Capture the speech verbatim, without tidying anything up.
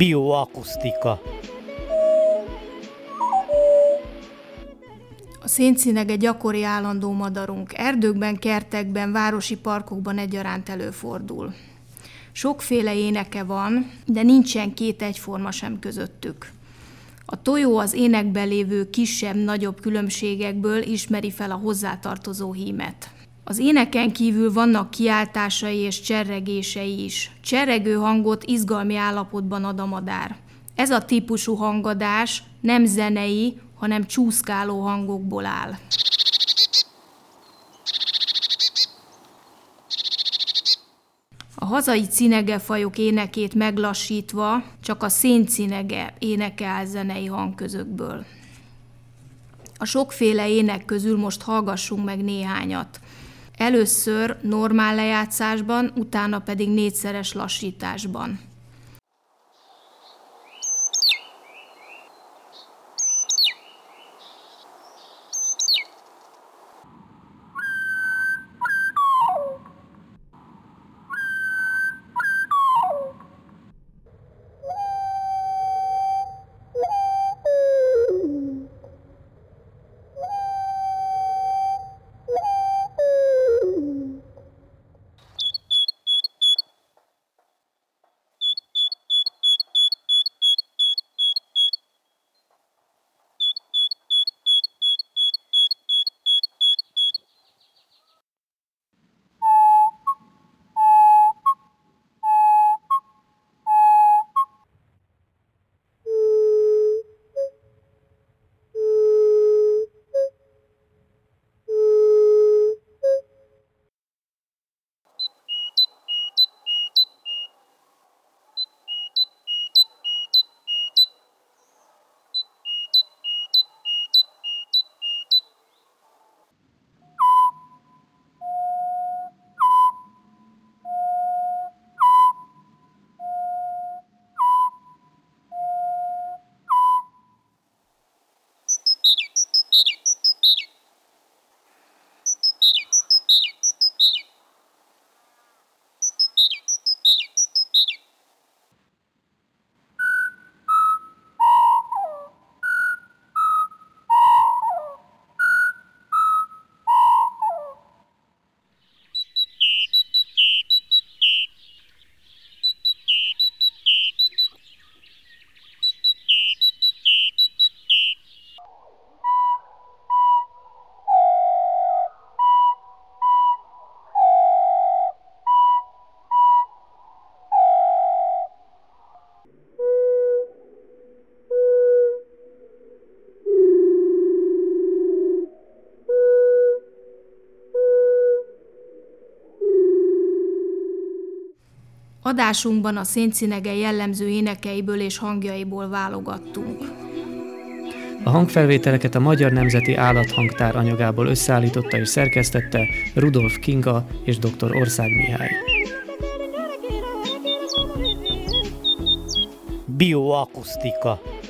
Bioakusztika. A széncinege gyakori állandó madarunk. Erdőkben, kertekben, városi parkokban egyaránt előfordul. Sokféle éneke van, de nincsen két egyforma sem közöttük. A tojó az énekben lévő kisebb-nagyobb különbségekből ismeri fel a hozzátartozó hímet. Az éneken kívül vannak kiáltásai és cserregései is. Cserregő hangot izgalmi állapotban ad a madár. Ez a típusú hangadás nem zenei, hanem csúszkáló hangokból áll. A hazai cinegefajok énekét meglassítva csak a széncinege énekel zenei hangközökből. A sokféle ének közül most hallgassunk meg néhányat. Először normál lejátszásban, utána pedig négyszeres lassításban. Adásunkban a széncinege jellemző énekeiből és hangjaiból válogattunk. A hangfelvételeket a Magyar Nemzeti Állathangtár anyagából összeállította és szerkesztette Rudolf Kinga és dr. Ország Mihály. Bioakusztika.